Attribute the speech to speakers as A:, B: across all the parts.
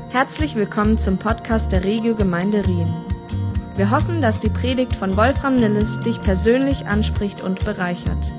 A: Herzlich willkommen zum Podcast der Regio Gemeinde Rien. Wir hoffen, dass die Predigt von Wolfram Nilles dich persönlich anspricht und bereichert.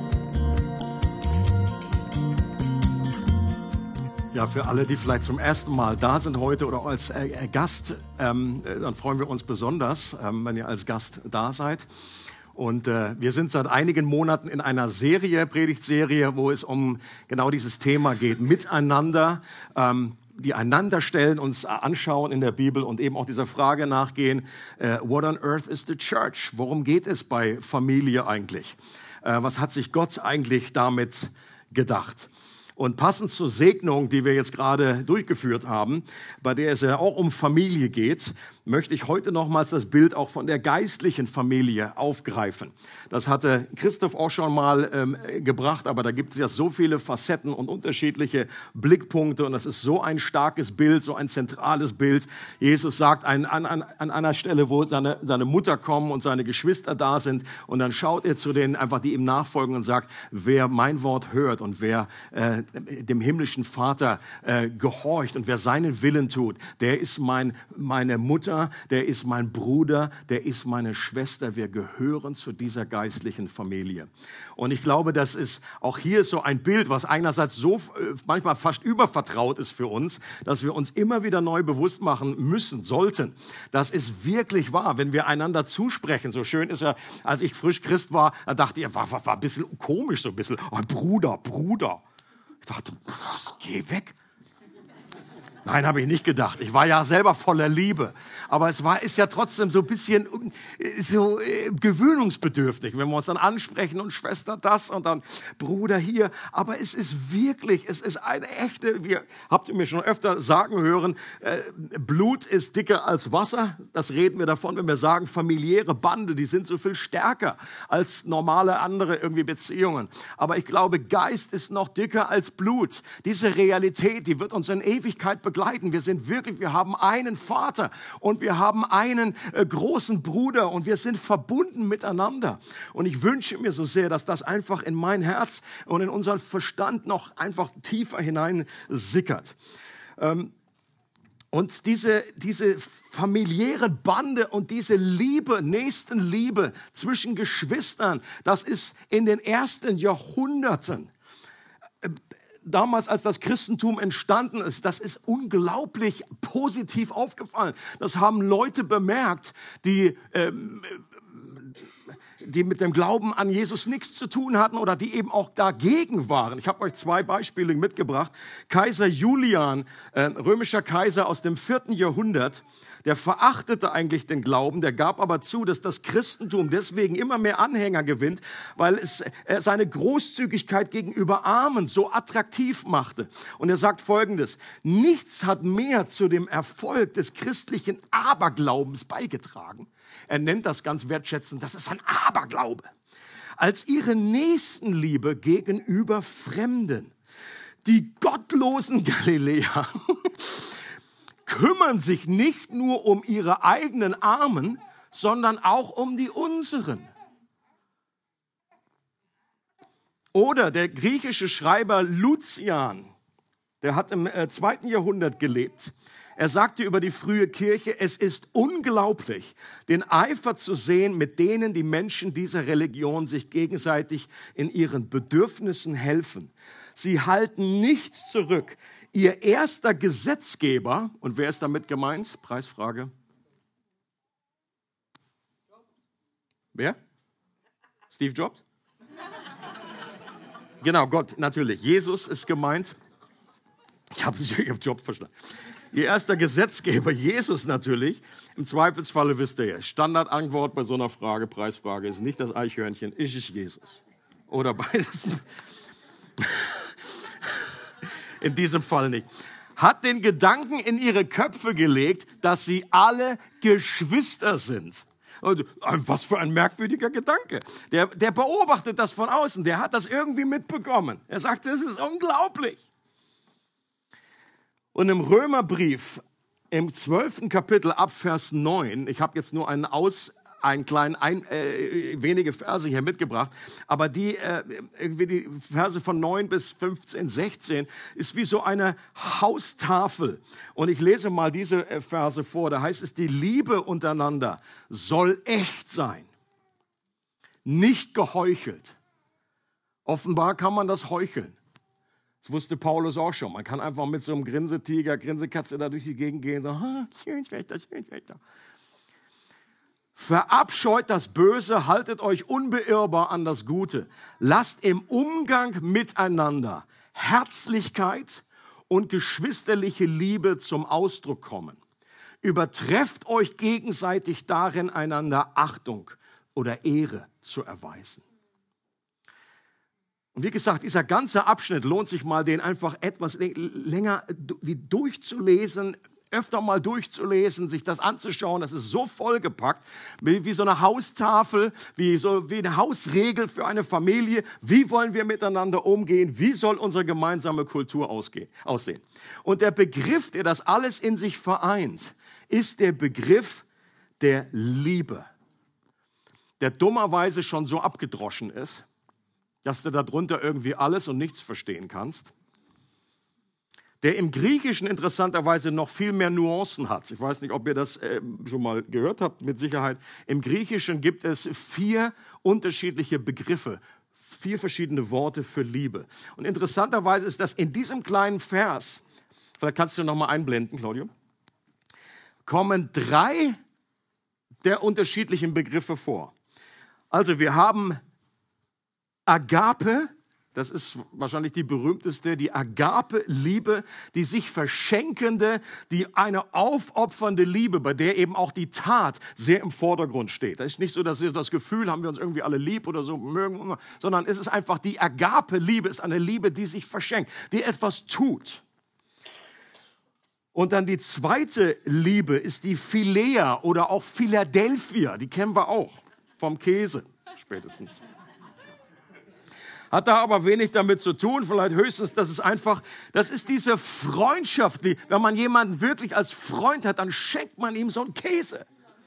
B: Ja, für alle, die vielleicht zum ersten Mal da sind heute oder als Gast, dann freuen wir uns besonders, wenn ihr als Gast da seid. Und wir sind seit einigen Monaten in einer Predigtserie, wo es um genau dieses Thema geht, miteinander, die einander stellen, uns anschauen in der Bibel und eben auch dieser Frage nachgehen, what on earth is the church? Worum geht es bei Familie eigentlich? Was hat sich Gott eigentlich damit gedacht? Und passend zur Segnung, die wir jetzt gerade durchgeführt haben, bei der es ja auch um Familie geht, möchte ich heute nochmals das Bild auch von der geistlichen Familie aufgreifen. Das hatte Christoph auch schon mal gebracht, aber da gibt es ja so viele Facetten und unterschiedliche Blickpunkte und das ist so ein starkes Bild, so ein zentrales Bild. Jesus sagt an einer Stelle, wo seine Mutter kommt und seine Geschwister da sind und dann schaut er zu denen einfach, die ihm nachfolgen und sagt, wer mein Wort hört und wer dem himmlischen Vater gehorcht und wer seinen Willen tut, der ist meine Mutter, der ist mein Bruder, der ist meine Schwester. Wir gehören zu dieser geistlichen Familie. Und ich glaube, das ist auch hier so ein Bild, was einerseits so manchmal fast übervertraut ist für uns, dass wir uns immer wieder neu bewusst machen müssen, sollten. Das ist wirklich wahr, wenn wir einander zusprechen. So schön ist ja, als ich frisch Christ war, da dachte ich, war ein bisschen komisch, so ein bisschen, oh, Bruder. Ich dachte, was, geh weg. Nein, habe ich nicht gedacht. Ich war ja selber voller Liebe. Aber ist ja trotzdem so ein bisschen gewöhnungsbedürftig, wenn wir uns dann ansprechen und Schwester das und dann Bruder hier. Aber es ist eine echte, habt ihr mir schon öfter sagen hören, Blut ist dicker als Wasser. Das reden wir davon, wenn wir sagen, familiäre Bande, die sind so viel stärker als normale andere irgendwie Beziehungen. Aber ich glaube, Geist ist noch dicker als Blut. Diese Realität, die wird uns in Ewigkeit begleiten. Wir haben einen Vater und wir haben einen großen Bruder und wir sind verbunden miteinander. Und ich wünsche mir so sehr, dass das einfach in mein Herz und in unseren Verstand noch einfach tiefer hinein sickert. Und diese familiäre Bande und diese Liebe, Nächstenliebe zwischen Geschwistern, das ist in den ersten Jahrhunderten, damals, als das Christentum entstanden ist, das ist unglaublich positiv aufgefallen. Das haben Leute bemerkt, die mit dem Glauben an Jesus nichts zu tun hatten oder die eben auch dagegen waren. Ich habe euch 2 Beispiele mitgebracht. Kaiser Julian, römischer Kaiser aus dem 4. Jahrhundert, der verachtete eigentlich den Glauben, der gab aber zu, dass das Christentum deswegen immer mehr Anhänger gewinnt, weil es seine Großzügigkeit gegenüber Armen so attraktiv machte. Und er sagt Folgendes: Nichts hat mehr zu dem Erfolg des christlichen Aberglaubens beigetragen. Er nennt das ganz wertschätzend, das ist ein Aberglaube, als ihre Nächstenliebe gegenüber Fremden. Die gottlosen Galiläer kümmern sich nicht nur um ihre eigenen Armen, sondern auch um die unseren. Oder der griechische Schreiber Lucian, der hat im 2. Jahrhundert gelebt. Er sagte über die frühe Kirche, es ist unglaublich, den Eifer zu sehen, mit denen die Menschen dieser Religion sich gegenseitig in ihren Bedürfnissen helfen. Sie halten nichts zurück. Ihr erster Gesetzgeber, und wer ist damit gemeint? Preisfrage. Wer? Steve Jobs? Genau, Gott, natürlich. Jesus ist gemeint. Ich hab Jobs verstanden. Ihr erster Gesetzgeber, Jesus natürlich. Im Zweifelsfalle wisst ihr ja, Standardantwort bei so einer Frage, Preisfrage, ist nicht das Eichhörnchen, ist es Jesus. Oder beides. In diesem Fall nicht. Hat den Gedanken in ihre Köpfe gelegt, dass sie alle Geschwister sind. Also, was für ein merkwürdiger Gedanke. Der beobachtet das von außen, der hat das irgendwie mitbekommen. Er sagt, das ist unglaublich. Und im Römerbrief, im 12. Kapitel ab Vers 9, ich habe jetzt nur einen wenige Verse hier mitgebracht, aber irgendwie die Verse von 9 bis 15, 16 ist wie so eine Haustafel. Und ich lese mal diese Verse vor. Da heißt es, die Liebe untereinander soll echt sein, nicht geheuchelt. Offenbar kann man das heucheln. Das wusste Paulus auch schon. Man kann einfach mit so einem Grinsetiger, Grinsekatze da durch die Gegend gehen und sagen, schön schlechter, schön schlechter. Verabscheut das Böse, haltet euch unbeirrbar an das Gute. Lasst im Umgang miteinander Herzlichkeit und geschwisterliche Liebe zum Ausdruck kommen. Übertrefft euch gegenseitig darin, einander Achtung oder Ehre zu erweisen. Und wie gesagt, dieser ganze Abschnitt lohnt sich mal, den einfach etwas länger durchzulesen, öfter mal durchzulesen, sich das anzuschauen. Das ist so vollgepackt, wie so eine Haustafel, wie eine Hausregel für eine Familie. Wie wollen wir miteinander umgehen? Wie soll unsere gemeinsame Kultur aussehen? Und der Begriff, der das alles in sich vereint, ist der Begriff der Liebe, der dummerweise schon so abgedroschen ist, dass du darunter irgendwie alles und nichts verstehen kannst, der im Griechischen interessanterweise noch viel mehr Nuancen hat. Ich weiß nicht, ob ihr das schon mal gehört habt, mit Sicherheit. Im Griechischen gibt es 4 unterschiedliche Begriffe, 4 verschiedene Worte für Liebe. Und interessanterweise ist das in diesem kleinen Vers, vielleicht kannst du noch mal einblenden, Claudio, kommen 3 der unterschiedlichen Begriffe vor. Also wir haben Agape, das ist wahrscheinlich die berühmteste, die Agape-Liebe, die sich verschenkende, die eine aufopfernde Liebe, bei der eben auch die Tat sehr im Vordergrund steht. Das ist nicht so, dass wir das Gefühl haben, wir uns irgendwie alle lieb oder so mögen, sondern es ist einfach die Agape-Liebe, ist eine Liebe, die sich verschenkt, die etwas tut. Und dann die zweite Liebe ist die Philea oder auch Philadelphia, die kennen wir auch vom Käse spätestens. Hat da aber wenig damit zu tun, vielleicht höchstens, das ist diese Freundschaft, wenn man jemanden wirklich als Freund hat, dann schenkt man ihm so einen Käse.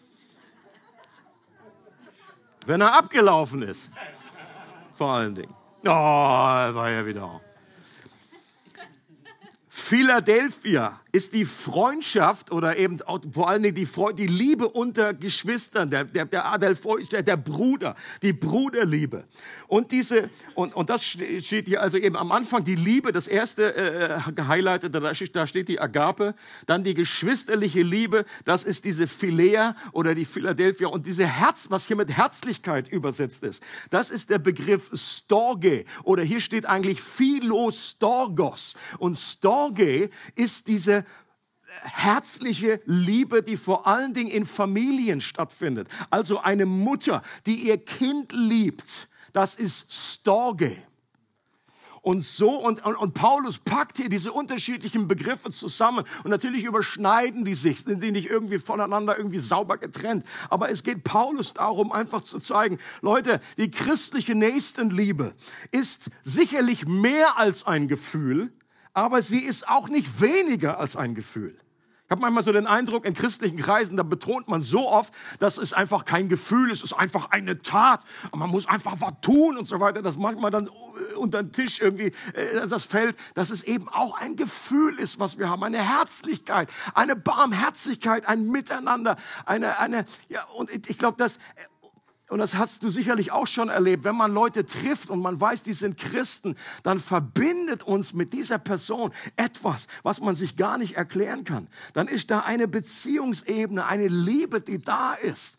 B: Wenn er abgelaufen ist, vor allen Dingen. Oh, war ja wieder. Philadelphia ist die Freundschaft oder eben auch vor allen Dingen die Liebe unter Geschwistern, der Bruder, die Bruderliebe. Und das steht hier also eben am Anfang, die Liebe, das erste gehighlightet, da steht die Agape, dann die geschwisterliche Liebe, das ist diese Philea oder die Philadelphia und diese Herz, was hier mit Herzlichkeit übersetzt ist, das ist der Begriff Storge oder hier steht eigentlich Philostorgos und Storge ist diese herzliche Liebe, die vor allen Dingen in Familien stattfindet. Also eine Mutter, die ihr Kind liebt, das ist Storge. Und Paulus packt hier diese unterschiedlichen Begriffe zusammen. Und natürlich überschneiden die sich, sind die nicht irgendwie voneinander irgendwie sauber getrennt. Aber es geht Paulus darum, einfach zu zeigen, Leute, die christliche Nächstenliebe ist sicherlich mehr als ein Gefühl, aber sie ist auch nicht weniger als ein Gefühl. Ich habe manchmal so den Eindruck, in christlichen Kreisen, da betont man so oft, dass es einfach kein Gefühl ist, es ist einfach eine Tat. Und man muss einfach was tun und so weiter, dass manchmal dann unter den Tisch irgendwie das fällt, dass es eben auch ein Gefühl ist, was wir haben, eine Herzlichkeit, eine Barmherzigkeit, ein Miteinander, und ich glaube, und das hast du sicherlich auch schon erlebt, wenn man Leute trifft und man weiß, die sind Christen, dann verbindet uns mit dieser Person etwas, was man sich gar nicht erklären kann. Dann ist da eine Beziehungsebene, eine Liebe, die da ist,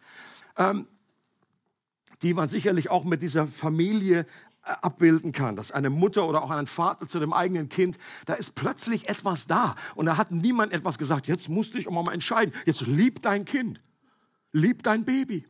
B: die man sicherlich auch mit dieser Familie abbilden kann, dass eine Mutter oder auch ein Vater zu dem eigenen Kind, da ist plötzlich etwas da und da hat niemand etwas gesagt, jetzt musst du dich auch mal entscheiden, jetzt lieb dein Kind, lieb dein Baby.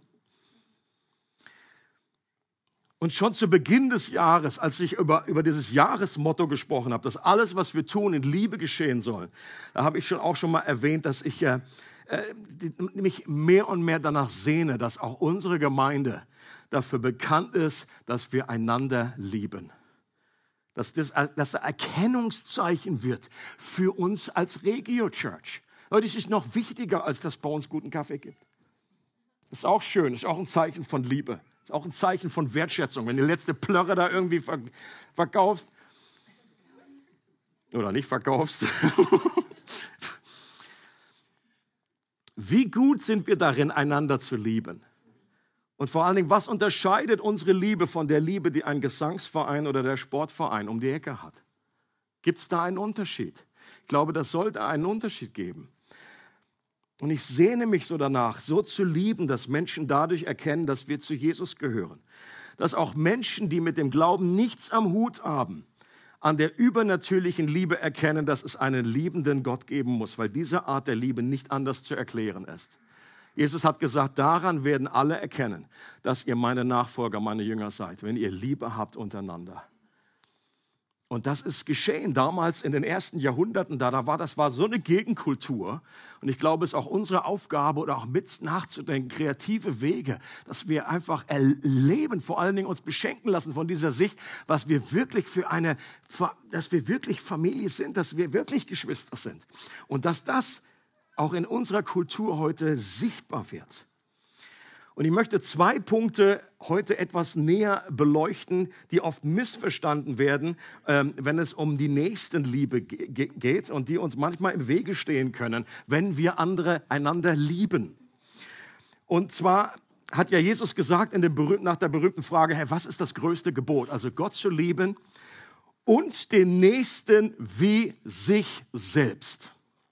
B: Und schon zu Beginn des Jahres, als ich über dieses Jahresmotto gesprochen habe, dass alles, was wir tun, in Liebe geschehen soll, da habe ich auch schon mal erwähnt, dass ich mich mehr und mehr danach sehne, dass auch unsere Gemeinde dafür bekannt ist, dass wir einander lieben. Dass das Erkennungszeichen wird für uns als Regio Church. Leute, es ist noch wichtiger, als dass es bei uns guten Kaffee gibt. Ist auch schön, ist auch ein Zeichen von Liebe. Ist auch ein Zeichen von Wertschätzung. Wenn du die letzte Plörre da irgendwie verkaufst oder nicht verkaufst. Wie gut sind wir darin, einander zu lieben? Und vor allen Dingen, was unterscheidet unsere Liebe von der Liebe, die ein Gesangsverein oder der Sportverein um die Ecke hat? Gibt es da einen Unterschied? Ich glaube, das sollte einen Unterschied geben. Und ich sehne mich so danach, so zu lieben, dass Menschen dadurch erkennen, dass wir zu Jesus gehören. Dass auch Menschen, die mit dem Glauben nichts am Hut haben, an der übernatürlichen Liebe erkennen, dass es einen liebenden Gott geben muss, weil diese Art der Liebe nicht anders zu erklären ist. Jesus hat gesagt, daran werden alle erkennen, dass ihr meine Nachfolger, meine Jünger seid, wenn ihr Liebe habt untereinander. Und das ist geschehen damals in den ersten Jahrhunderten. Das war so eine Gegenkultur. Und ich glaube, es ist auch unsere Aufgabe oder auch mit nachzudenken, kreative Wege, dass wir einfach erleben, vor allen Dingen uns beschenken lassen von dieser Sicht, was wir wirklich dass wir wirklich Familie sind, dass wir wirklich Geschwister sind. Und dass das auch in unserer Kultur heute sichtbar wird. Und ich möchte 2 Punkte heute etwas näher beleuchten, die oft missverstanden werden, wenn es um die Nächstenliebe geht und die uns manchmal im Wege stehen können, wenn wir einander lieben. Und zwar hat ja Jesus gesagt nach der berühmten Frage, hey, was ist das größte Gebot? Also Gott zu lieben und den Nächsten wie sich selbst.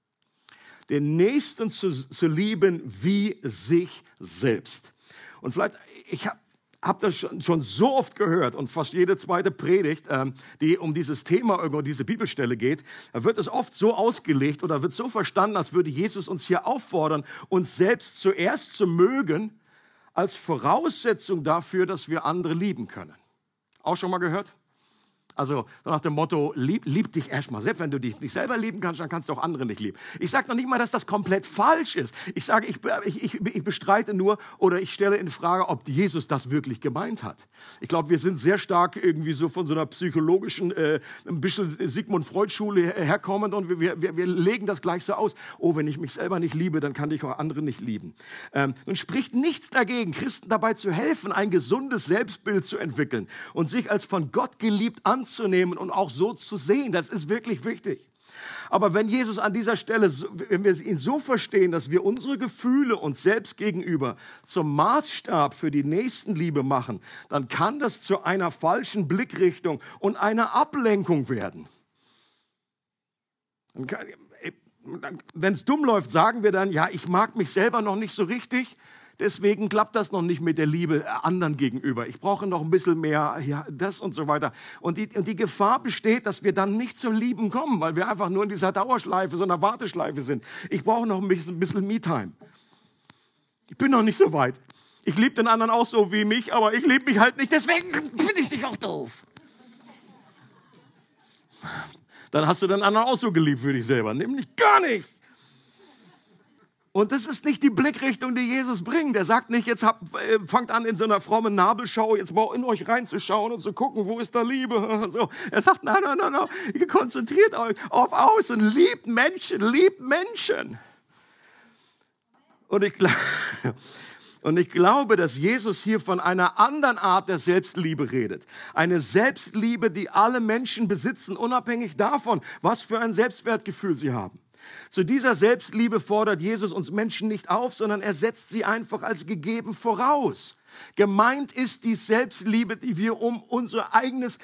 B: Den Nächsten zu lieben wie sich selbst. Und vielleicht, ich habe das schon so oft gehört und fast jede zweite Predigt, die um dieses Thema, über diese Bibelstelle geht, da wird es oft so ausgelegt oder wird so verstanden, als würde Jesus uns hier auffordern, uns selbst zuerst zu mögen, als Voraussetzung dafür, dass wir andere lieben können. Auch schon mal gehört? Also nach dem Motto, lieb dich erstmal. Selbst wenn du dich nicht selber lieben kannst, dann kannst du auch andere nicht lieben. Ich sage noch nicht mal, dass das komplett falsch ist. Ich sage, ich bestreite nur oder ich stelle in Frage, ob Jesus das wirklich gemeint hat. Ich glaube, wir sind sehr stark irgendwie so von so einer psychologischen, ein bisschen Sigmund Freud-Schule herkommend und wir legen das gleich so aus. Oh, wenn ich mich selber nicht liebe, dann kann ich auch andere nicht lieben. Nun spricht nichts dagegen, Christen dabei zu helfen, ein gesundes Selbstbild zu entwickeln und sich als von Gott geliebt anzunehmen und auch so zu sehen. Das ist wirklich wichtig. Aber wenn Jesus an dieser Stelle, wenn wir ihn so verstehen, dass wir unsere Gefühle uns selbst gegenüber zum Maßstab für die Nächstenliebe machen, dann kann das zu einer falschen Blickrichtung und einer Ablenkung werden. Wenn es dumm läuft, sagen wir dann, ja, ich mag mich selber noch nicht so richtig. Deswegen klappt das noch nicht mit der Liebe anderen gegenüber. Ich brauche noch ein bisschen mehr, ja, das und so weiter. Und die Gefahr besteht, dass wir dann nicht zum Lieben kommen, weil wir einfach nur in dieser Dauerschleife, so einer Warteschleife sind. Ich brauche noch ein bisschen Me-Time. Ich bin noch nicht so weit. Ich liebe den anderen auch so wie mich, aber ich liebe mich halt nicht, deswegen finde ich dich auch doof. Dann hast du den anderen auch so geliebt für dich selber, nämlich gar nicht. Und das ist nicht die Blickrichtung, die Jesus bringt. Er sagt nicht, jetzt fangt an in so einer frommen Nabelschau, jetzt mal in euch reinzuschauen und zu gucken, wo ist da Liebe. So. Er sagt, nein, ihr konzentriert euch auf Außen, liebt Menschen. Und ich glaube, dass Jesus hier von einer anderen Art der Selbstliebe redet. Eine Selbstliebe, die alle Menschen besitzen, unabhängig davon, was für ein Selbstwertgefühl sie haben. Zu dieser Selbstliebe fordert Jesus uns Menschen nicht auf, sondern er setzt sie einfach als gegeben voraus. Gemeint ist die Selbstliebe, dass wir um unser eigenes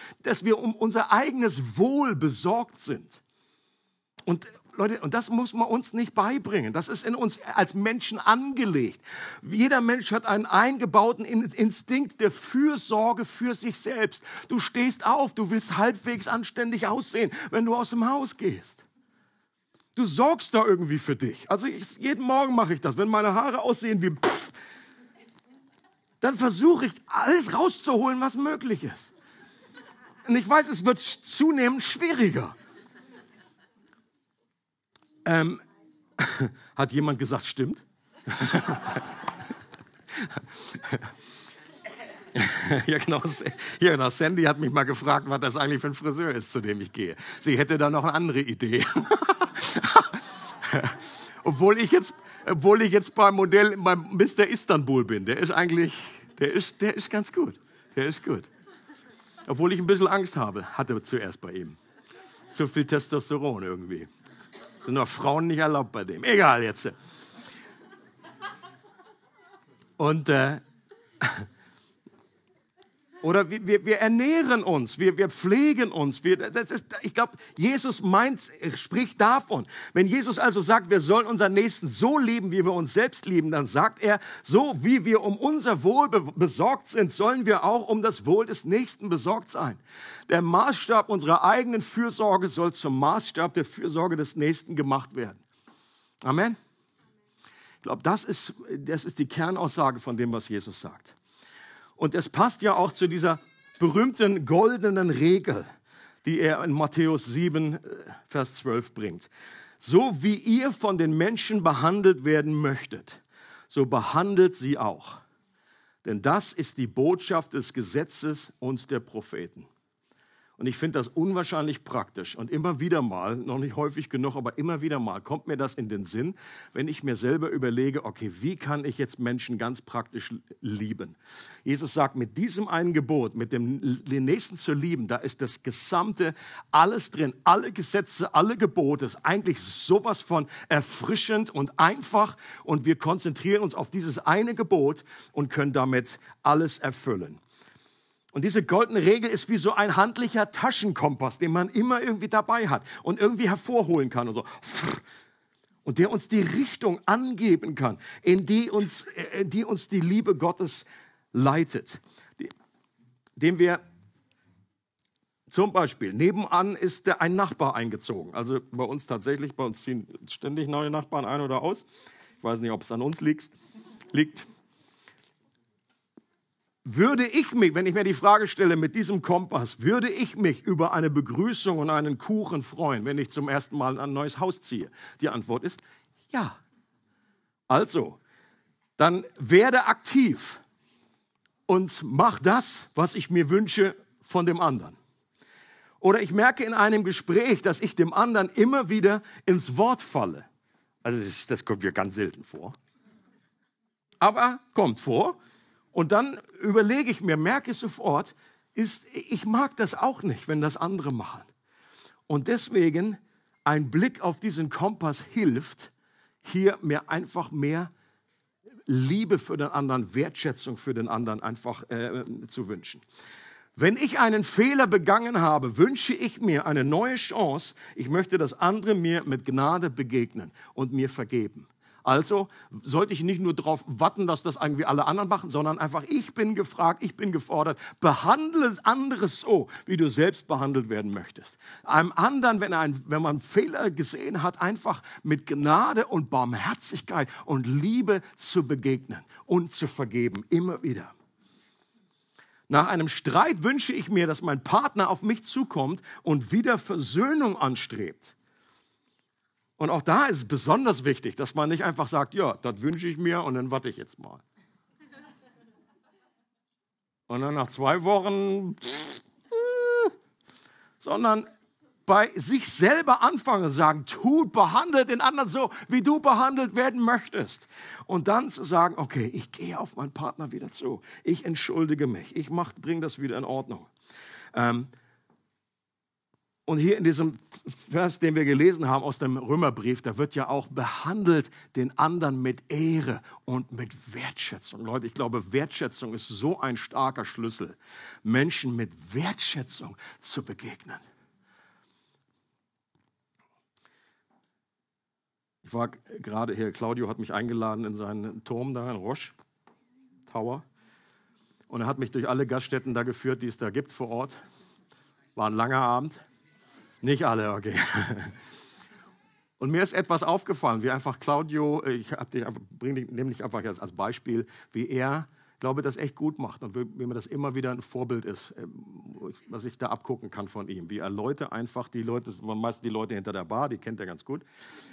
B: Wohl besorgt sind. Und Leute, und das muss man uns nicht beibringen. Das ist in uns als Menschen angelegt. Jeder Mensch hat einen eingebauten Instinkt der Fürsorge für sich selbst. Du stehst auf, du willst halbwegs anständig aussehen, wenn du aus dem Haus gehst. Du sorgst da irgendwie für dich. Also jeden Morgen mache ich das. Wenn meine Haare aussehen wie Pff, dann versuche ich alles rauszuholen, was möglich ist. Und ich weiß, es wird zunehmend schwieriger. Hat jemand gesagt, stimmt? Ja, genau. Sandy hat mich mal gefragt, was das eigentlich für ein Friseur ist, zu dem ich gehe. Sie hätte da noch eine andere Idee. Obwohl ich jetzt Obwohl ich jetzt beim Mr. Istanbul bin. Der ist ganz gut. Der ist gut. Obwohl ich ein bisschen Angst hatte zuerst bei ihm. Zu viel Testosteron irgendwie. Sind noch Frauen nicht erlaubt bei dem. Egal jetzt. Und oder wir ernähren uns, wir pflegen uns. Ich glaube, Jesus spricht davon. Wenn Jesus also sagt, wir sollen unseren Nächsten so lieben, wie wir uns selbst lieben, dann sagt er, so wie wir um unser Wohl besorgt sind, sollen wir auch um das Wohl des Nächsten besorgt sein. Der Maßstab unserer eigenen Fürsorge soll zum Maßstab der Fürsorge des Nächsten gemacht werden. Amen. Ich glaube, das ist die Kernaussage von dem, was Jesus sagt. Und es passt ja auch zu dieser berühmten goldenen Regel, die er in Matthäus 7, Vers 12 bringt. So wie ihr von den Menschen behandelt werden möchtet, so behandelt sie auch. Denn das ist die Botschaft des Gesetzes und der Propheten. Und ich finde das unwahrscheinlich praktisch. Und immer wieder mal, noch nicht häufig genug, aber immer wieder mal kommt mir das in den Sinn, wenn ich mir selber überlege, okay, wie kann ich jetzt Menschen ganz praktisch lieben? Jesus sagt, mit diesem einen Gebot, mit den Nächsten zu lieben, da ist das Gesamte, alles drin, alle Gesetze, alle Gebote, ist eigentlich sowas von erfrischend und einfach. Und wir konzentrieren uns auf dieses eine Gebot und können damit alles erfüllen. Und diese goldene Regel ist wie so ein handlicher Taschenkompass, den man immer irgendwie dabei hat und irgendwie hervorholen kann und so. Und der uns die Richtung angeben kann, in die uns die Liebe Gottes leitet. Dem wir zum Beispiel, nebenan ist ein Nachbar eingezogen. Also bei uns ziehen ständig neue Nachbarn ein oder aus. Ich weiß nicht, ob es an uns liegt. Würde ich mich, wenn ich mir die Frage stelle mit diesem Kompass, würde ich mich über eine Begrüßung und einen Kuchen freuen, wenn ich zum ersten Mal in ein neues Haus ziehe? Die Antwort ist ja. Also, dann werde aktiv und mach das, was ich mir wünsche von dem anderen. Oder ich merke in einem Gespräch, dass ich dem anderen immer wieder ins Wort falle. Also das kommt mir ganz selten vor. Aber kommt vor. Und dann überlege ich mir, merke ich sofort, ich mag das auch nicht, wenn das andere machen. Und deswegen ein Blick auf diesen Kompass hilft, hier mir einfach mehr Liebe für den anderen, Wertschätzung für den anderen einfach zu wünschen. Wenn ich einen Fehler begangen habe, wünsche ich mir eine neue Chance. Ich möchte, dass andere mir mit Gnade begegnen und mir vergeben. Also sollte ich nicht nur darauf warten, dass das irgendwie alle anderen machen, sondern einfach, ich bin gefragt, ich bin gefordert, behandle andere so, wie du selbst behandelt werden möchtest. Einem anderen, wenn man einen Fehler gesehen hat, einfach mit Gnade und Barmherzigkeit und Liebe zu begegnen und zu vergeben, immer wieder. Nach einem Streit wünsche ich mir, dass mein Partner auf mich zukommt und wieder Versöhnung anstrebt. Und auch da ist es besonders wichtig, dass man nicht einfach sagt, ja, das wünsche ich mir und dann warte ich jetzt mal. Und dann nach 2 Wochen, sondern bei sich selber anfangen und sagen, behandle den anderen so, wie du behandelt werden möchtest. Und dann zu sagen, okay, ich gehe auf meinen Partner wieder zu. Ich entschuldige mich. Ich bringe das wieder in Ordnung. Und hier in diesem Vers, den wir gelesen haben aus dem Römerbrief, da wird ja auch behandelt den anderen mit Ehre und mit Wertschätzung. Leute, ich glaube, Wertschätzung ist so ein starker Schlüssel, Menschen mit Wertschätzung zu begegnen. Ich war gerade hier, Claudio hat mich eingeladen in seinen Turm da, in Roche Tower. Und er hat mich durch alle Gaststätten da geführt, die es da gibt vor Ort. War ein langer Abend. Nicht alle, okay. Und mir ist etwas aufgefallen, wie einfach Claudio, nehme dich einfach jetzt als Beispiel, wie er, glaube ich, das echt gut macht und wie mir das immer wieder ein Vorbild ist, was ich da abgucken kann von ihm. Wie er das waren meistens die Leute hinter der Bar, die kennt er ganz gut.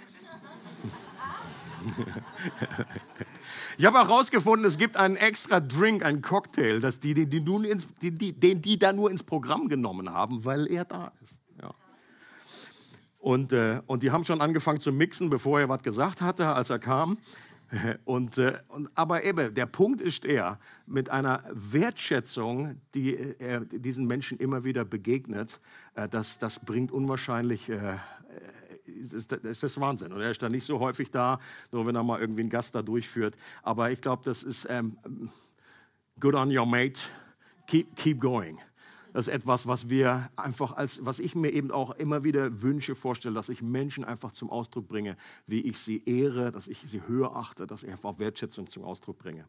B: Ich habe auch herausgefunden, es gibt einen extra Drink, einen Cocktail, dass die da nur ins Programm genommen haben, weil er da ist. Ja. Und die haben schon angefangen zu mixen, bevor er was gesagt hatte, als er kam. Aber eben, der Punkt ist mit einer Wertschätzung, die er diesen Menschen immer wieder begegnet, das bringt unwahrscheinlich, das ist Wahnsinn. Und er ist da nicht so häufig da, nur wenn er mal irgendwie einen Gast da durchführt. Aber ich glaube, das ist good on your mate, keep going. Das ist etwas, was was ich mir eben auch immer wieder wünsche, vorstelle, dass ich Menschen einfach zum Ausdruck bringe, wie ich sie ehre, dass ich sie höher achte, dass ich einfach Wertschätzung zum Ausdruck bringe.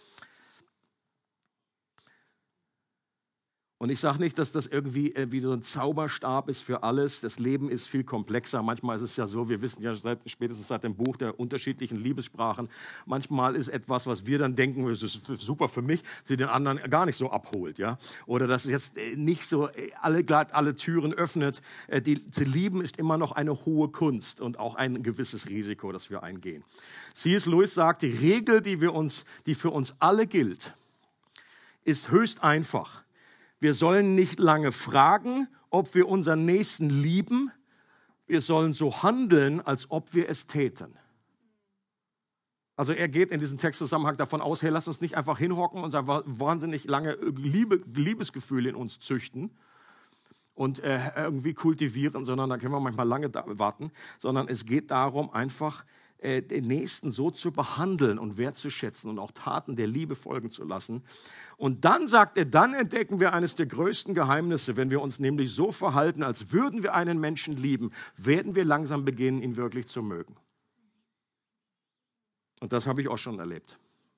B: Und ich sage nicht, dass das irgendwie wie so ein Zauberstab ist für alles. Das Leben ist viel komplexer. Manchmal ist es ja so, wir wissen ja spätestens seit dem Buch der unterschiedlichen Liebessprachen, manchmal ist etwas, was wir dann denken, es ist super für mich, sie den anderen gar nicht so abholt. Ja? Oder dass es jetzt nicht so alle Türen öffnet. Zu lieben ist immer noch eine hohe Kunst und auch ein gewisses Risiko, das wir eingehen. C.S. Lewis sagt, die Regel, die für uns alle gilt, ist höchst einfach. Wir sollen nicht lange fragen, ob wir unseren Nächsten lieben. Wir sollen so handeln, als ob wir es täten. Also er geht in diesem Textzusammenhang davon aus, hey, lass uns nicht einfach hinhocken und einfach wahnsinnig lange Liebesgefühle in uns züchten und irgendwie kultivieren, sondern da können wir manchmal lange warten, sondern es geht darum, einfach den Nächsten so zu behandeln und wertzuschätzen und auch Taten der Liebe folgen zu lassen. Und dann sagt er, dann entdecken wir eines der größten Geheimnisse. Wenn wir uns nämlich so verhalten, als würden wir einen Menschen lieben, werden wir langsam beginnen, ihn wirklich zu mögen. Und das habe ich auch schon erlebt.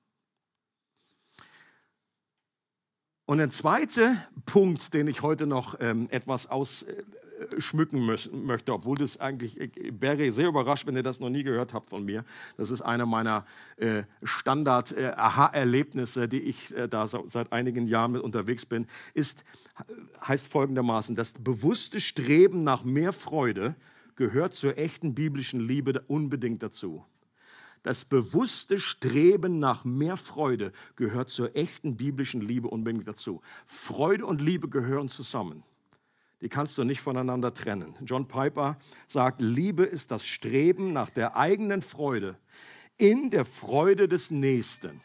B: Und ein zweiter Punkt, den ich heute noch etwas ausschmücken möchte, obwohl das eigentlich, ich wäre sehr überrascht, wenn ihr das noch nie gehört habt von mir. Das ist einer meiner Standard-Aha-Erlebnisse, die ich da seit einigen Jahren mit unterwegs bin, heißt folgendermaßen: Das bewusste Streben nach mehr Freude gehört zur echten biblischen Liebe unbedingt dazu. Das bewusste Streben nach mehr Freude gehört zur echten biblischen Liebe unbedingt dazu. Freude und Liebe gehören zusammen. Die kannst du nicht voneinander trennen. John Piper sagt, Liebe ist das Streben nach der eigenen Freude in der Freude des Nächsten.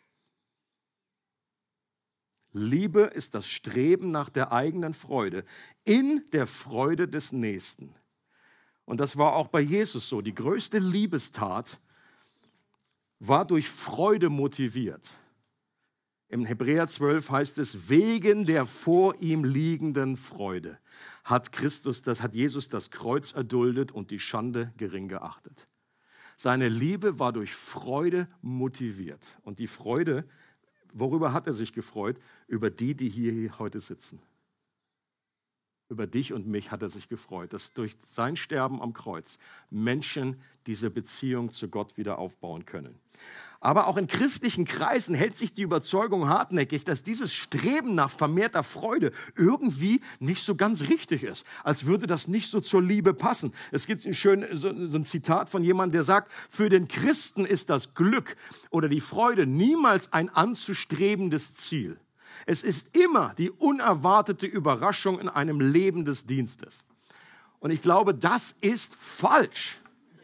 B: Liebe ist das Streben nach der eigenen Freude in der Freude des Nächsten. Und das war auch bei Jesus so. Die größte Liebestat war durch Freude motiviert. Im Hebräer 12 heißt es, wegen der vor ihm liegenden Freude hat Jesus das Kreuz erduldet und die Schande gering geachtet. Seine Liebe war durch Freude motiviert. Und die Freude, worüber hat er sich gefreut? Über die hier heute sitzen. Über dich und mich hat er sich gefreut, dass durch sein Sterben am Kreuz Menschen diese Beziehung zu Gott wieder aufbauen können. Aber auch in christlichen Kreisen hält sich die Überzeugung hartnäckig, dass dieses Streben nach vermehrter Freude irgendwie nicht so ganz richtig ist, als würde das nicht so zur Liebe passen. Es gibt so ein Zitat von jemandem, der sagt, für den Christen ist das Glück oder die Freude niemals ein anzustrebendes Ziel. Es ist immer die unerwartete Überraschung in einem Leben des Dienstes. Und ich glaube, das ist falsch.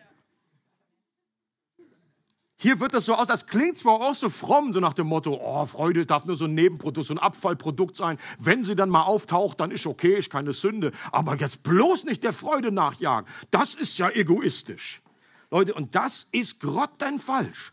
B: Hier wird das so aus, das klingt zwar auch so fromm, so nach dem Motto, oh, Freude darf nur so ein Nebenprodukt, so ein Abfallprodukt sein. Wenn sie dann mal auftaucht, dann ist okay, ist keine Sünde. Aber jetzt bloß nicht der Freude nachjagen. Das ist ja egoistisch. Leute, und das ist grottenfalsch.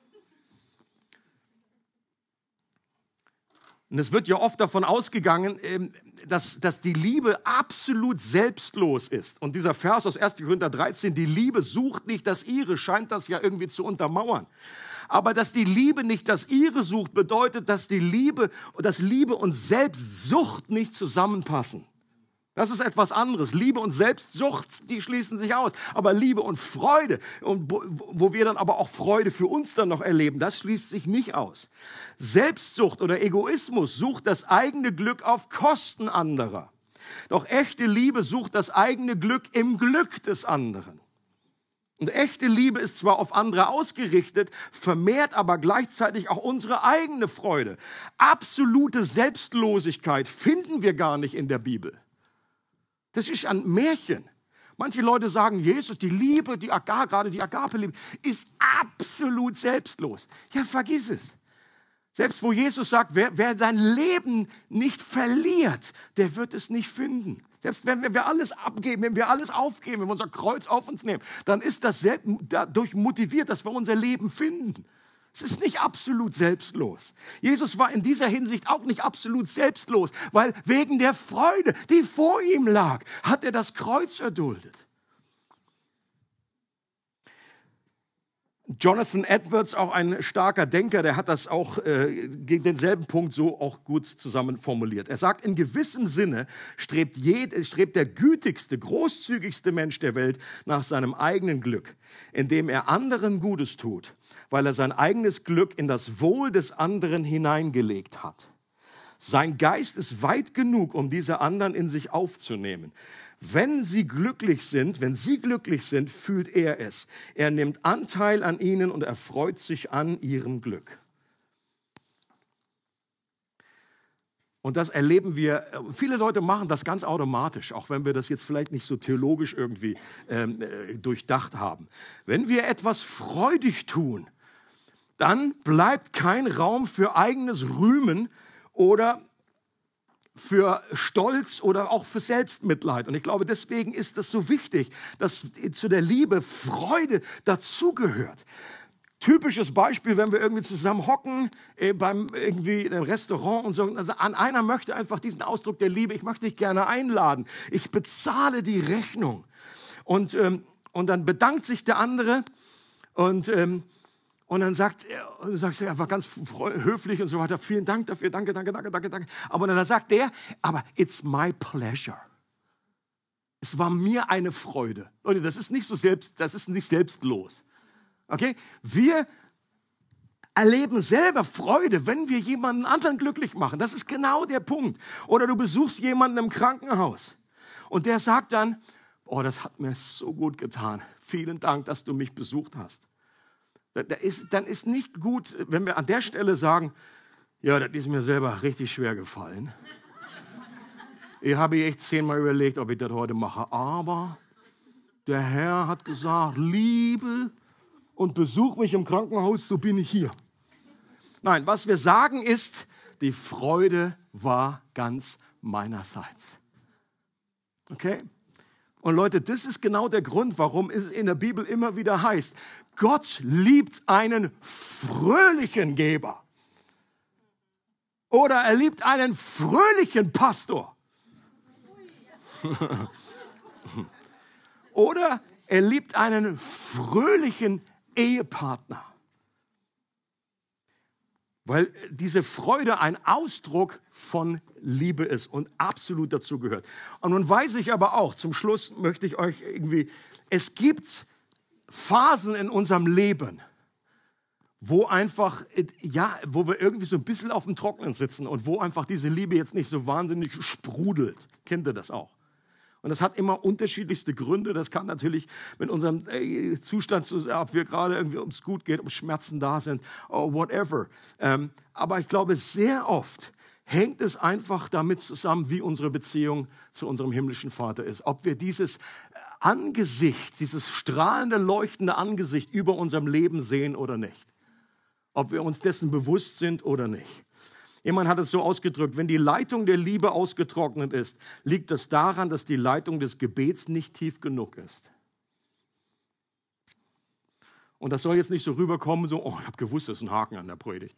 B: Und es wird ja oft davon ausgegangen, dass die Liebe absolut selbstlos ist. Und dieser Vers aus 1. Korinther 13, die Liebe sucht nicht das Ihre, scheint das ja irgendwie zu untermauern. Aber dass die Liebe nicht das Ihre sucht, bedeutet, dass Liebe und Selbstsucht nicht zusammenpassen. Das ist etwas anderes. Liebe und Selbstsucht, die schließen sich aus. Aber Liebe und Freude, wo wir dann aber auch Freude für uns dann noch erleben, das schließt sich nicht aus. Selbstsucht oder Egoismus sucht das eigene Glück auf Kosten anderer. Doch echte Liebe sucht das eigene Glück im Glück des anderen. Und echte Liebe ist zwar auf andere ausgerichtet, vermehrt aber gleichzeitig auch unsere eigene Freude. Absolute Selbstlosigkeit finden wir gar nicht in der Bibel. Das ist ein Märchen. Manche Leute sagen, Jesus, die Liebe, gerade die Agape-Liebe, ist absolut selbstlos. Ja, vergiss es. Selbst wo Jesus sagt, wer sein Leben nicht verliert, der wird es nicht finden. Selbst wenn wir alles abgeben, wenn wir alles aufgeben, wenn wir unser Kreuz auf uns nehmen, dann ist das dadurch motiviert, dass wir unser Leben finden. Es ist nicht absolut selbstlos. Jesus war in dieser Hinsicht auch nicht absolut selbstlos, weil wegen der Freude, die vor ihm lag, hat er das Kreuz erduldet. Jonathan Edwards, auch ein starker Denker, der hat das auch gegen denselben Punkt so auch gut zusammen formuliert. Er sagt, in gewissem Sinne strebt der gütigste, großzügigste Mensch der Welt nach seinem eigenen Glück, indem er anderen Gutes tut, weil er sein eigenes Glück in das Wohl des anderen hineingelegt hat. Sein Geist ist weit genug, um diese anderen in sich aufzunehmen. Wenn sie glücklich sind, fühlt er es. Er nimmt Anteil an ihnen und erfreut sich an ihrem Glück. Und das erleben wir, viele Leute machen das ganz automatisch, auch wenn wir das jetzt vielleicht nicht so theologisch irgendwie durchdacht haben. Wenn wir etwas freudig tun, dann bleibt kein Raum für eigenes Rühmen oder für Stolz oder auch für Selbstmitleid. Und ich glaube, deswegen ist es so wichtig, dass zu der Liebe Freude dazugehört. Typisches Beispiel, wenn wir irgendwie zusammen hocken, beim irgendwie in einem Restaurant und so. Also einer möchte einfach diesen Ausdruck der Liebe, ich möchte dich gerne einladen. Ich bezahle die Rechnung. Und dann bedankt sich der andere und dann sagt er einfach ganz höflich und so weiter, vielen Dank dafür, danke. Aber dann sagt der, aber it's my pleasure. Es war mir eine Freude. Leute, das ist nicht selbstlos. Okay? Wir erleben selber Freude, wenn wir jemanden anderen glücklich machen. Das ist genau der Punkt. Oder du besuchst jemanden im Krankenhaus und der sagt dann, oh, das hat mir so gut getan. Vielen Dank, dass du mich besucht hast. Dann ist nicht gut, wenn wir an der Stelle sagen, ja, das ist mir selber richtig schwer gefallen. Ich habe echt 10-mal überlegt, ob ich das heute mache. Aber der Herr hat gesagt, liebe und besuch mich im Krankenhaus, so bin ich hier. Nein, was wir sagen ist, die Freude war ganz meinerseits. Okay? Und Leute, das ist genau der Grund, warum es in der Bibel immer wieder heißt, Gott liebt einen fröhlichen Geber. Oder er liebt einen fröhlichen Pastor. Oder er liebt einen fröhlichen Ehepartner. Weil diese Freude ein Ausdruck von Liebe ist und absolut dazu gehört. Und nun weiß ich aber auch, zum Schluss möchte ich euch es gibt Phasen in unserem Leben, wo wir irgendwie so ein bisschen auf dem Trockenen sitzen und wo einfach diese Liebe jetzt nicht so wahnsinnig sprudelt. Kennt ihr das auch? Und das hat immer unterschiedlichste Gründe. Das kann natürlich mit unserem Zustand, ob wir gerade irgendwie uns gut geht, ob Schmerzen da sind, whatever. Aber ich glaube, sehr oft hängt es einfach damit zusammen, wie unsere Beziehung zu unserem himmlischen Vater ist. Ob wir dieses Angesicht, dieses strahlende, leuchtende Angesicht über unserem Leben sehen oder nicht. Ob wir uns dessen bewusst sind oder nicht. Jemand hat es so ausgedrückt, wenn die Leitung der Liebe ausgetrocknet ist, liegt das daran, dass die Leitung des Gebets nicht tief genug ist. Und das soll jetzt nicht so rüberkommen, so, oh, ich habe gewusst, das ist ein Haken an der Predigt.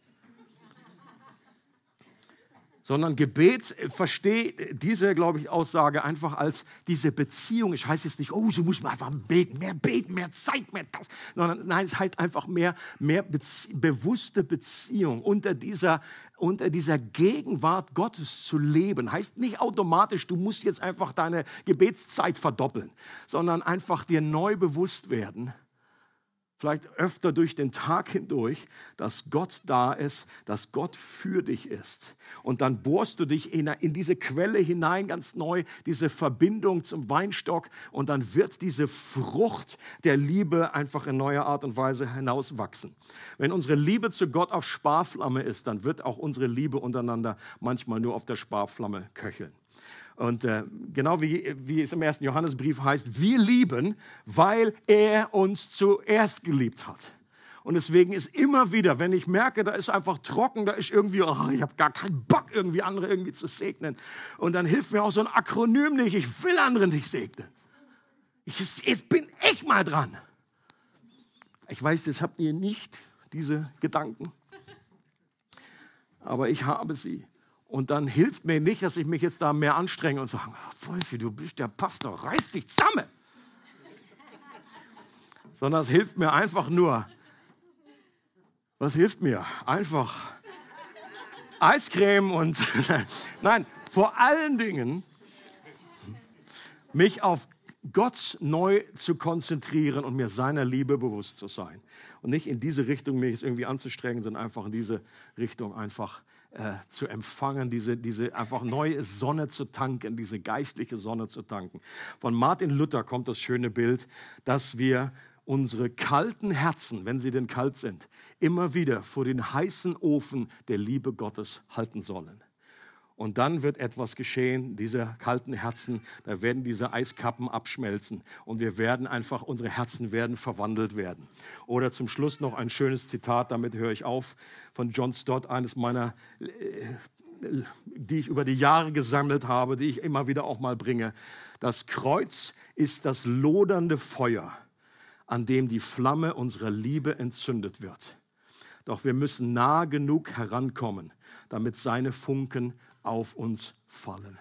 B: Sondern Gebet, verstehe diese, glaube ich, Aussage einfach als diese Beziehung. Es heißt jetzt nicht, oh, so muss man einfach beten, mehr Zeit, mehr das. Nein, es heißt einfach mehr bewusste Beziehung unter dieser Gegenwart Gottes zu leben. Heißt nicht automatisch, du musst jetzt einfach deine Gebetszeit verdoppeln, sondern einfach dir neu bewusst werden, vielleicht öfter durch den Tag hindurch, dass Gott da ist, dass Gott für dich ist. Und dann bohrst du dich in diese Quelle hinein ganz neu, diese Verbindung zum Weinstock. Und dann wird diese Frucht der Liebe einfach in neuer Art und Weise hinauswachsen. Wenn unsere Liebe zu Gott auf Sparflamme ist, dann wird auch unsere Liebe untereinander manchmal nur auf der Sparflamme köcheln. Und genau wie es im 1. Johannesbrief heißt, wir lieben, weil er uns zuerst geliebt hat. Und deswegen ist immer wieder, wenn ich merke, da ist einfach trocken, da ist irgendwie, ich habe gar keinen Bock, irgendwie andere irgendwie zu segnen. Und dann hilft mir auch so ein Akronym nicht, ich will andere nicht segnen. Jetzt bin ich mal dran. Ich weiß, das habt ihr nicht, diese Gedanken. Aber ich habe sie. Und dann hilft mir nicht, dass ich mich jetzt da mehr anstrenge und sage, Wolfi, du bist der Pastor, reiß dich zusammen. Sondern es hilft mir einfach nur, was hilft mir? Einfach Eiscreme und, nein, vor allen Dingen mich auf Gott neu zu konzentrieren und mir seiner Liebe bewusst zu sein. Und nicht in diese Richtung mich jetzt irgendwie anzustrengen, sondern einfach in diese Richtung einfach zu empfangen, diese einfach neue Sonne zu tanken, diese geistliche Sonne zu tanken. Von Martin Luther kommt das schöne Bild, dass wir unsere kalten Herzen, wenn sie denn kalt sind, immer wieder vor den heißen Ofen der Liebe Gottes halten sollen. Und dann wird etwas geschehen, diese kalten Herzen, da werden diese Eiskappen abschmelzen und unsere Herzen werden verwandelt werden. Oder zum Schluss noch ein schönes Zitat, damit höre ich auf, von John Stott, eines meiner, die ich über die Jahre gesammelt habe, die ich immer wieder auch mal bringe. Das Kreuz ist das lodernde Feuer, an dem die Flamme unserer Liebe entzündet wird. Doch wir müssen nah genug herankommen, damit seine Funken auf uns fallen.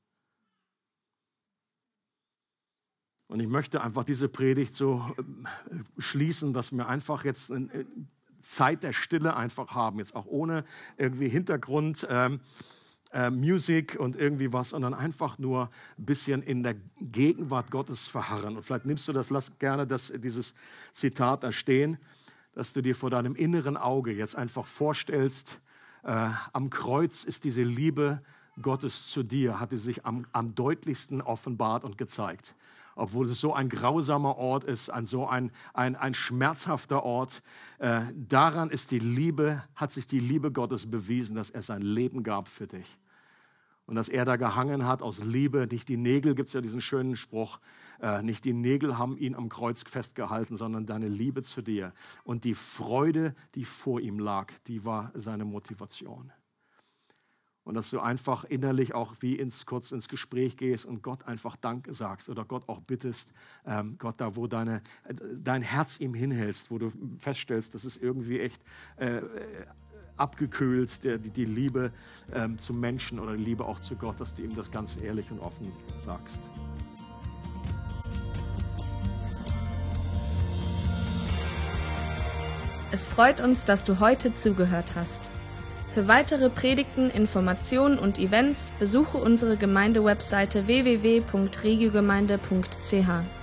B: Und ich möchte einfach diese Predigt so schließen, dass wir einfach jetzt eine Zeit der Stille einfach haben, jetzt auch ohne irgendwie Hintergrund, Musik und irgendwie was, sondern einfach nur ein bisschen in der Gegenwart Gottes verharren. Und vielleicht nimmst du das, lass gerne dieses Zitat da stehen, dass du dir vor deinem inneren Auge jetzt einfach vorstellst, am Kreuz ist diese Liebe Gottes zu dir, hat sie sich am deutlichsten offenbart und gezeigt. Obwohl es so ein grausamer Ort ist, ein schmerzhafter Ort, daran hat sich die Liebe Gottes bewiesen, dass er sein Leben gab für dich. Und dass er da gehangen hat aus Liebe, nicht die Nägel, gibt es ja diesen schönen Spruch, nicht die Nägel haben ihn am Kreuz festgehalten, sondern deine Liebe zu dir. Und die Freude, die vor ihm lag, die war seine Motivation. Und dass du einfach innerlich auch wie kurz ins Gespräch gehst und Gott einfach Danke sagst oder Gott auch bittest, Gott, da wo dein Herz ihm hinhältst, wo du feststellst, das ist irgendwie echt abgekühlt, die Liebe zum Menschen oder die Liebe auch zu Gott, dass du ihm das ganz ehrlich und offen sagst.
A: Es freut uns, dass du heute zugehört hast. Für weitere Predigten, Informationen und Events besuche unsere Gemeindewebseite www.regiogemeinde.ch.